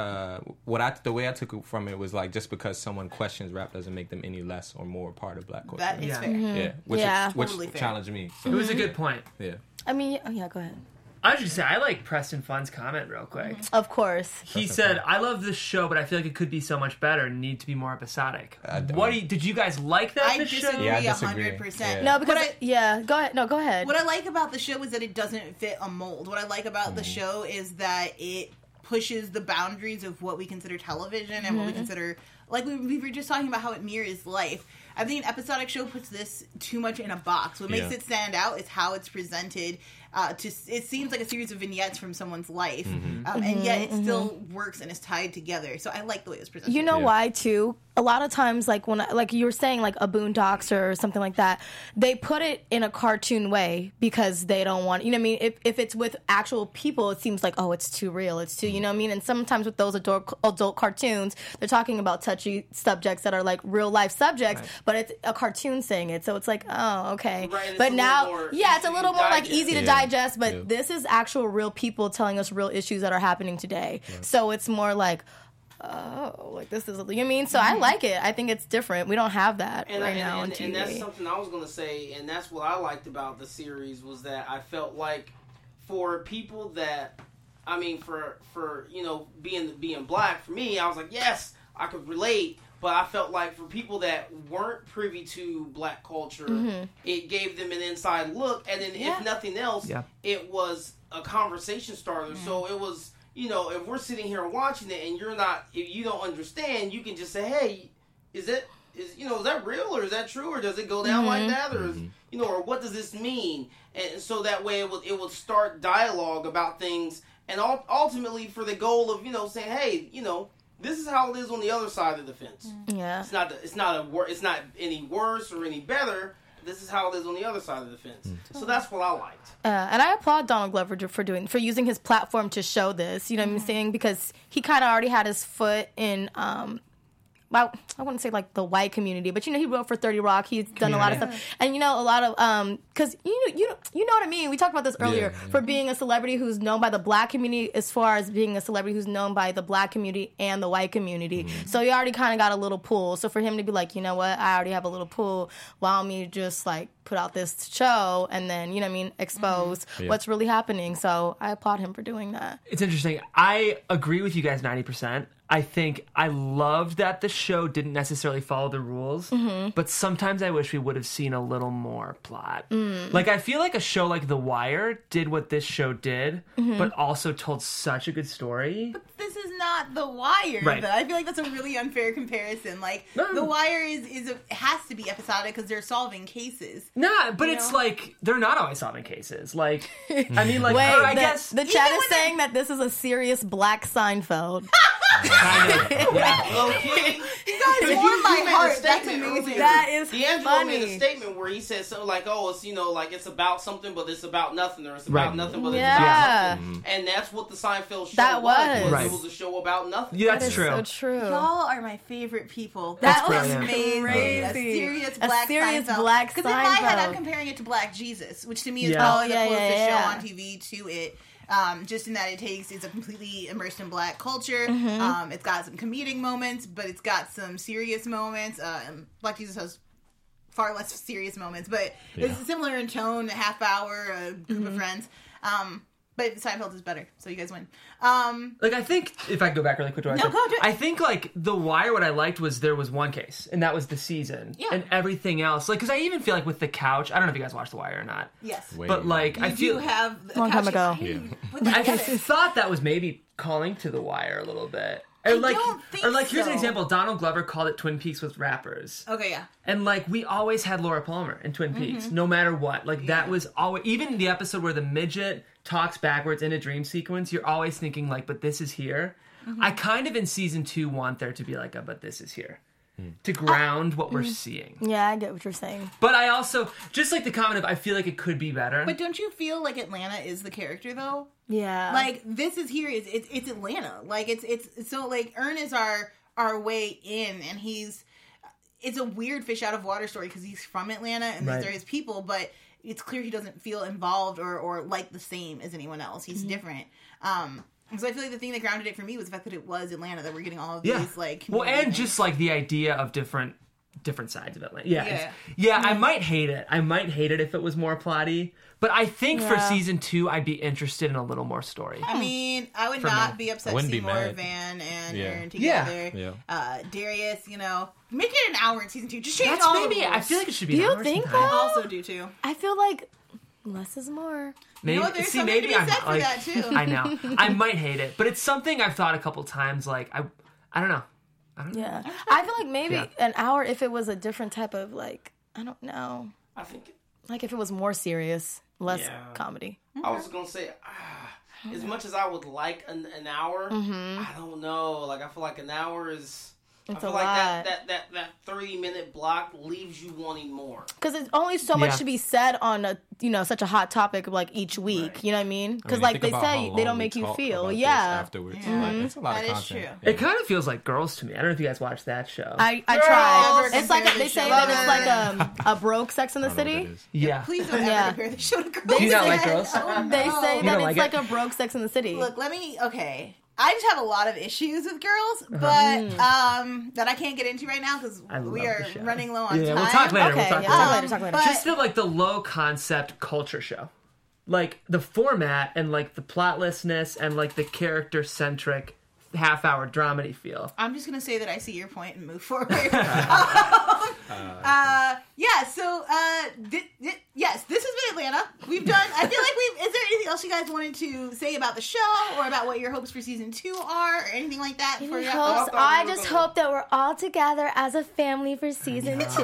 the way I took it from it was like, just because someone questions rap doesn't make them any less or more part of Black culture. That is fair. Which Totally fair. challenged me. So, It was a good point. yeah. I mean, go ahead. I was just say I like Preston Fun's comment real quick. Of course. He said, "I love this show, but I feel like it could be so much better and need to be more episodic." Did you guys like that? I the show? disagree Yeah, I disagree. 100%. Yeah. No, because go ahead. No, go ahead. What I like about the show is that it doesn't fit a mold. What I like about the show is that it pushes the boundaries of what we consider television and what we consider, like we were just talking about how it mirrors life. I think an episodic show puts this too much in a box. What makes it stand out is how it's presented. It seems like a series of vignettes from someone's life, and yet it still works and is tied together. So I like the way it's presented. You know why too? A lot of times, like like you were saying, like a Boondocks or something like that, they put it in a cartoon way because they don't want, you know what I mean? If it's with actual people, it seems like, oh, it's too real. It's too, you know what I mean? And sometimes with those adult cartoons, they're talking about touchy subjects that are like real life subjects, but it's a cartoon saying it. So it's like, oh, okay. Right, but now, it's a little more like digest. easy to digest, but this is actual real people telling us real issues that are happening today. Right. So it's more like, oh, like this is, you know what I mean? So I like it. I think it's different. We don't have that now on TV. And that's something I was going to say, and that's what I liked about the series, was that I felt like for people that, I mean, for being Black, for me, I was like, yes, I could relate. But I felt like for people that weren't privy to Black culture, it gave them an inside look. And then if nothing else, it was a conversation starter. So it was, if we're sitting here watching it and if you don't understand, you can just say, hey, is it is that real or is that true or does it go down like that or or what does this mean? And so that way it would start dialogue about things and ultimately for the goal of saying, hey, this is how it is on the other side of the fence. Yeah. It's not any worse or any better. This is how it is on the other side of the fence. So that's what I liked. And I applaud Donald Glover for using his platform to show this. You know what I'm saying? Because he kind of already had his foot in. Well, I wouldn't say like the white community, but he wrote for 30 Rock. He's done a lot of stuff, and a lot of because you know what I mean. We talked about this earlier. For being a celebrity who's known by the black community, as far as being a celebrity who's known by the black community and the white community, so he already kind of got a little pull. So for him to be like, you know what, I already have a little pull. Why don't me just like put out this show and then expose what's really happening? So I applaud him for doing that. It's interesting. I agree with you guys 90%. I think I loved that the show didn't necessarily follow the rules, but sometimes I wish we would have seen a little more plot. Like, I feel like a show like The Wire did what this show did, but also told such a good story. But this is not The Wire, Right. though. I feel like that's a really unfair comparison. Like, The Wire has to be episodic because they're solving cases. Nah, but it's like, they're not always solving cases. Like, I mean, like, Wait, I guess... the chat is saying that this is a serious black Seinfeld. Kind of, yeah. Okay. You guys warm my heart. That's amazing. That is D'Angelo made a funny. statement where he said something like, "Oh, it's like it's about something, but it's about nothing, or it's about Right. nothing, but Yeah. it's about something." And that's what the Seinfeld show That was. Right. It was a show about nothing. Yeah, That that's is true. so true. Y'all are my favorite people. That That was was amazing. crazy. A serious A black serious Seinfeld. black Because in my head, I'm Seinfeld. comparing it to Black Jesus, which to me is Yeah. probably Oh, the yeah, closest yeah, yeah. show on TV to it. Just in that it's a completely immersed in black culture. It's got some comedic moments, but it's got some serious moments. Black Jesus has far less serious moments, but it's similar in tone, a half hour, a group of friends. But Seinfeld is better, so you guys win. Like, I think, if I can go back really quick to what I said, go do it. I think, like, The Wire, what I liked was there was one case, and that was the season. Yeah. And everything else, like, because I even feel like with The Couch, I don't know if you guys watched The Wire or not, Yes. Wait. but, like, I You feel... do have a Long time couch- ago. Yeah. Put that I together. thought that was maybe calling to The Wire a little bit. Or I like, don't think or like, here's an so. example. Donald Glover called it Twin Peaks with rappers. Okay, yeah. And, like, we always had Laura Palmer in Twin Peaks, no matter what. Like, that was always... Even the episode where the midget talks backwards in a dream sequence, you're always thinking, like, but this is here. I kind of, in season 2, want there to be, like, a but this is here. To ground what we're seeing. Yeah, I get what you're saying. But I also... Just like the comment of, I feel like it could be better. But don't you feel like Atlanta is the character, though? Yeah. Like, this is here, it's Atlanta. Like, it's so, like, Ern is our way in, and it's a weird fish out of water story because he's from Atlanta, and Right. these are his people, but it's clear he doesn't feel involved or like the same as anyone else. He's different. So I feel like the thing that grounded it for me was the fact that it was Atlanta, that we're getting all of these, like... Well, community and things. just, like, the idea of different sides of Atlanta. Yeah. Yeah. Yeah, I might hate it. I might hate it if it was more plotty. But I think for Yeah. season 2, I'd be interested in a little more story. I mean, I would For not me. be upset I wouldn't be Seymour, mad. Van, and Yeah. Aaron together. Yeah. Darius, make it an hour in season 2. Just change That's all maybe... the rules. I feel like it should be Do an you hour think sometime. I also do too. I feel like less is more. Maybe, You know, there's see, something maybe to be I'm said for like, that, too. I know. I might hate it, but it's something I've thought a couple times. Like, I don't know. Yeah. I feel like maybe Yeah. an hour if it was a different type of, like, I don't know. I think Like if it was more serious, less Yeah. comedy. I was gonna say, as much as I would like an hour, I don't know. Like I feel like an hour is. It's I feel a like lot. that 30-minute block leaves you wanting more. Because it's only so much Yeah. to be said on a such a hot topic like each week. Right. You know what I mean? Because I mean, like think they about how say, they long don't we make you talk feel. about this Yeah. afterwards. Like, it's a lot That of is content. true. It kind of feels like Girls to me. I don't know if you guys watched that show. I Girls, tried. never It's like compare they this say show that to it's like a broke Sex in the I don't know what City. that is. yeah. Please don't ever Yeah. compare the show to Girls. Do you not like Again. Girls? Oh, They no. say You that don't it's like like it? a broke Sex in the City. Look, okay. I just have a lot of issues with Girls, but that I can't get into right now because I love we the are show. running low on Yeah, time. we'll talk later. Okay, We'll talk yeah, later. talk later. but- Just the like the low concept culture show, like the format and like the plotlessness and like the character centric half-hour dramedy feel? I'm just gonna say that I see your point and move forward. Yes, this has been Atlanta. We've done. I feel like Is there anything else you guys wanted to say about the show, or about what your hopes for season 2 are, or anything like that? I just hope that we're all together as a family for season 2. This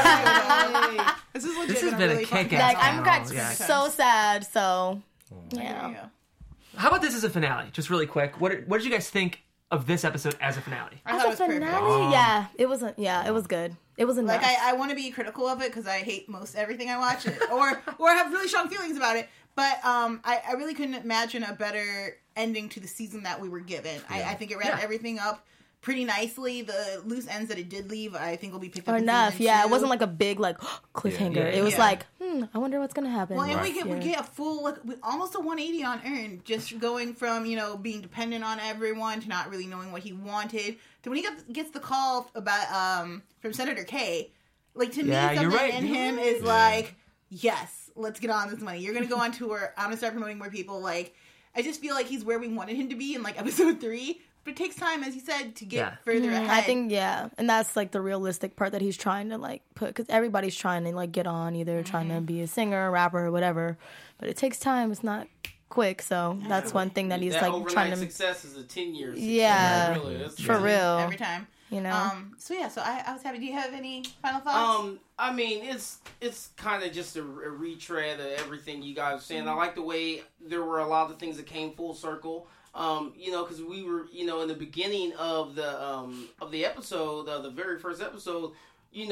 is legit. This has been a kick-ass Like, I'm panel. so sad. So yeah. How about this as a finale? Just really quick. What did you guys think of this episode as a finale? I thought it was perfect. Yeah, it was. It was good. It was enough. Like I want to be critical of it because I hate most everything I watch, or have really strong feelings about it. But I really couldn't imagine a better ending to the season that we were given. I think it wrapped everything up pretty nicely. The loose ends that it did leave, I think, will be picked up enough. in season 2. It wasn't like a big cliffhanger. It was like, I wonder what's gonna happen. Well, and we get a full, almost a 180 on Ern, just going from being dependent on everyone to not really knowing what he wanted. To when he gets the call about from Senator K, to me something in him is like, yes, let's get on this money. You're gonna go on tour. I'm gonna start promoting more people. I just feel like he's where we wanted him to be in episode 3. But it takes time, as you said, to get further ahead. I think, and that's the realistic part that he's trying to put, because everybody's trying to get on, either trying to be a singer, rapper, or whatever. But it takes time. It's not quick, so that's one thing that he's trying to. Success is a 10-year success. Yeah, really, for real. Every time. So I was happy. Do you have any final thoughts? I mean, it's kind of just a retread of everything you guys were saying. I like the way there were a lot of things that came full circle. Because we were, in the beginning of the episode, the very first episode, he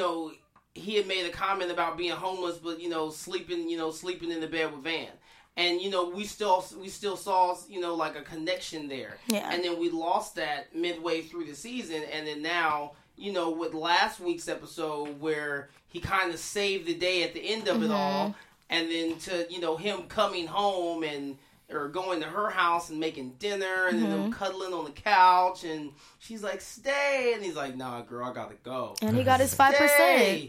had made a comment about being homeless, but sleeping in the bed with Van. And we still saw a connection there. Yeah. And then we lost that midway through the season, and then now with last week's episode where he kind of saved the day at the end of it all, and then to him coming home or going to her house and making dinner, and then them cuddling on the couch, and she's like, "Stay," and he's like, "Nah, girl, I gotta go." And he got his 5%.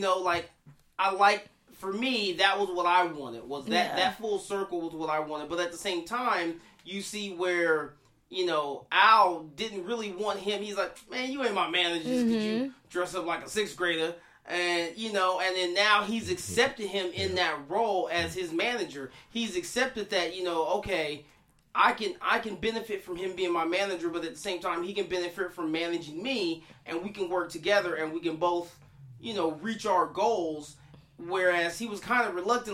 For me, that was what I wanted. That full circle was what I wanted. But at the same time, you see where Al didn't really want him. He's like, "Man, you ain't my manager just because you dress up like a 6th grader." And and then now he's accepted him in that role as his manager. He's accepted that, okay, I can benefit from him being my manager, but at the same time he can benefit from managing me, and we can work together and we can both, reach our goals. Whereas he was kind of reluctant,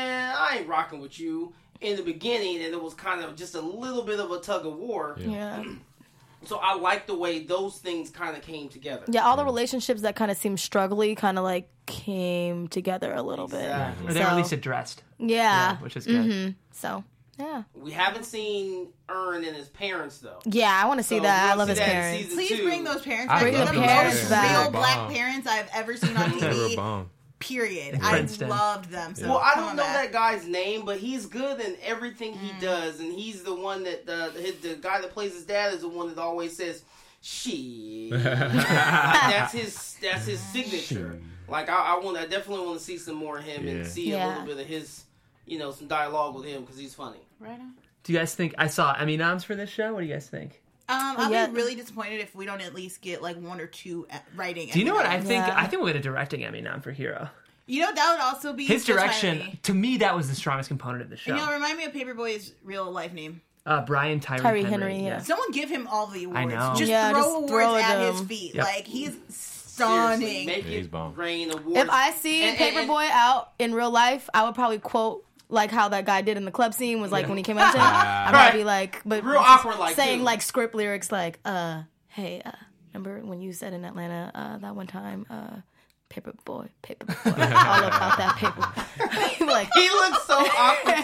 I ain't rocking with you in the beginning, and it was kind of just a little bit of a tug of war. Yeah. So I like the way those things kind of came together. Yeah, all the relationships that kind of seemed struggly kind of came together a little bit. Or they were at least addressed. Yeah. Which is good. So, yeah. We haven't seen Ern and his parents, though. Yeah, I want to see that. I love his that in parents. season Please 2. bring those parents back. Bring They're the the parents most back. real black parents I've ever seen on TV. Period. Princeton. I loved them. So Well, I don't know that guy's name, but he's good in everything he does, and he's the one that the guy that plays his dad is the one that always says "she." That's his signature. I definitely want to see some more of him and see a little bit of his, some dialogue with him because he's funny. Right on. Do you guys think I saw Emmy noms for this show? What do you guys think? I'll be really disappointed if we don't at least get 1 or 2 writing. Do you know what I think? Yeah. I think we'll get a directing Emmy nom for Hero. That would also be His direction. To me, that was the strongest component of the show. Remind me of Paperboy's real life name. Brian Tyree Henry. Yeah. Someone give him all the awards. I know. Just throw awards at his feet. Yep. He's stunning. Make it rain awards. If I see Paperboy out in real life, I would probably quote how that guy did in the club scene was when he came out to him. I'd probably be but real awkward saying too. script lyrics hey, remember when you said in Atlanta that one time, Paperboy, all about that paper. He looks so awkward.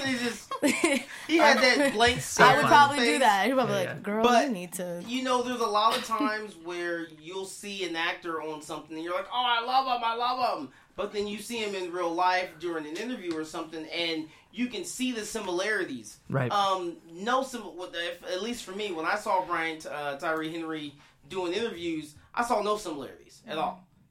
He had that blank stare. I would probably do that. He'd probably girl, but, you need to. There's a lot of times where you'll see an actor on something and you're like, oh, I love him. But then you see him in real life during an interview or something, and you can see the similarities. Right. At least for me, when I saw Brian Tyree Henry doing interviews, I saw no similarities at all.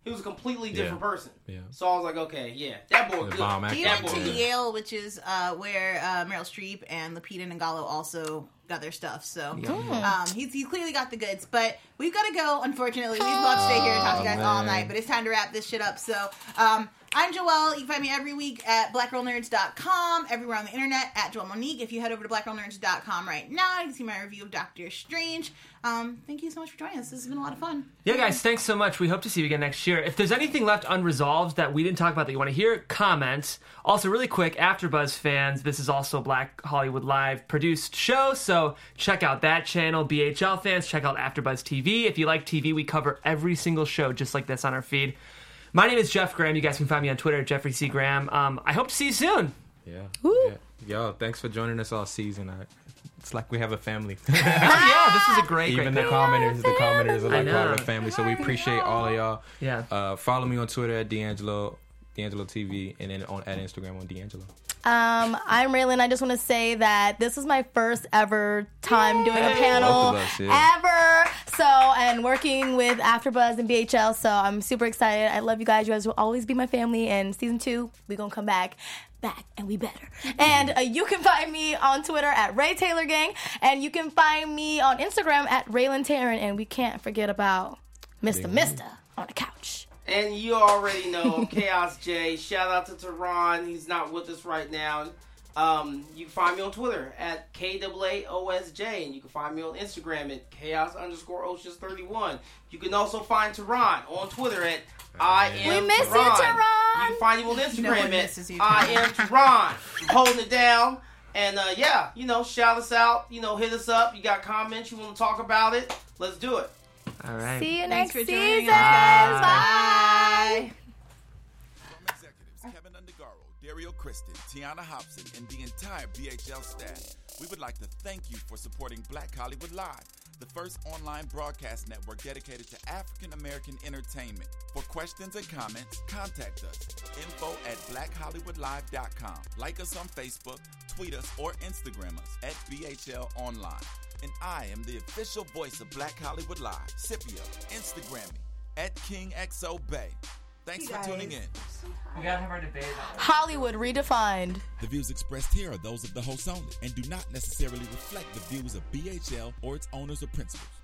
he was a completely different person. Yeah. So I was like, okay, yeah, that boy The good. bomb He actor. went to Yale, which is where Meryl Streep and Lupita Nyong'o also got their stuff. So he's clearly got the goods. But we've got to go, unfortunately. We'd love to stay here and talk to you guys all night, but it's time to wrap this shit up. So I'm Joelle. You can find me every week at blackgirlnerds.com, everywhere on the internet at Joelle Monique. If you head over to blackgirlnerds.com right now, you can see my review of Doctor Strange. Thank you so much for joining us. This has been a lot of fun. Yeah, guys, thanks so much. We hope to see you again next year. If there's anything left unresolved that we didn't talk about that you want to hear, comment. Also, really quick, AfterBuzz fans, this is also a Black Hollywood Live produced show, so check out that channel. BHL fans, check out AfterBuzz TV. If you like TV, we cover every single show just like this on our feed. My name is Jeff Graham. You guys can find me on Twitter at Jeffrey C. Graham. I hope to see you soon. Yeah. Yo, thanks for joining us all season. It's like we have a family. Yeah, this is a great Even thing. the commenters are like know. part of the family. So we appreciate all of y'all. Yeah. Follow me on Twitter at D'Angelo TV, and then at Instagram on D'Angelo. I'm Raylan. I just want to say that this is my first ever time doing a panel Both of us, yeah. ever. So, and working with AfterBuzz and BHL. So I'm super excited. I love you guys. You guys will always be my family. And season 2, we're going to come back, and we better. And you can find me on Twitter at Ray Taylor Gang. And you can find me on Instagram at Raylan Taryn. And we can't forget about Mr. on the couch. And you already know Chaos J. Shout out to Tehran. He's not with us right now. You can find me on Twitter at KAAOSJ, and you can find me on Instagram at Chaos_Oceans31. You can also find Tehran on Twitter at I am We miss you, Tehran. Tehran. You can find him on Instagram No one at misses you, I Tehran. am Tehran. I'm holding it down. And shout us out. Hit us up. You got comments, you want to talk about it, let's do it. All right. See you Thanks next for season. joining us, guys. Bye. From executives Kevin Undergaro, Dario Kristen, Tiana Hobson, and the entire BHL staff, we would like to thank you for supporting Black Hollywood Live, the first online broadcast network dedicated to African American entertainment. For questions and comments, contact us. info@blackhollywoodlive.com. Like us on Facebook, tweet us, or Instagram us at BHL Online. And I am the official voice of Black Hollywood Live, Scipio. Instagram me at KingXOBay. Thanks for tuning in. We gotta have our debate. Hollywood redefined. The views expressed here are those of the host only and do not necessarily reflect the views of BHL or its owners or principals.